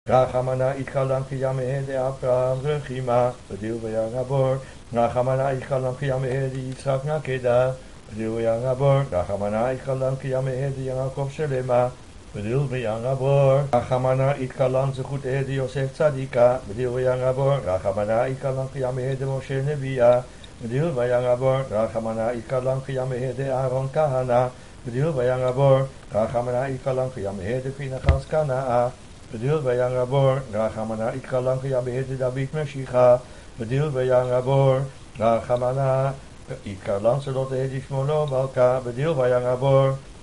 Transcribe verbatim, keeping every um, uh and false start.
רחמנה איתקלם כימי דאברהם רחימה, בדיר וירבור. רחמנה איתקלם כימי דיצחק נקדה, בדיר וירבור. רחמנה איתקלם כימי דיעקב שלמה, בדיר וירבור. רחמנה איתקלם זכות דיוסף צדיקה, בדיר וירבור. רחמנה איתקלם כימי דמשה נביאה, בדיר וירבור. רחמנה איתקלם כימי דאהרון כהנא, בדיר וירבור. רחמנה איתקלם כימי דפנחס קנאה, בדיר וירבור. רחמנה איתקלם כימי דוד משיחה, בדיר וירבור. רחמנה איתקלם צלות דשמונו מלכה, בדיר וירבור.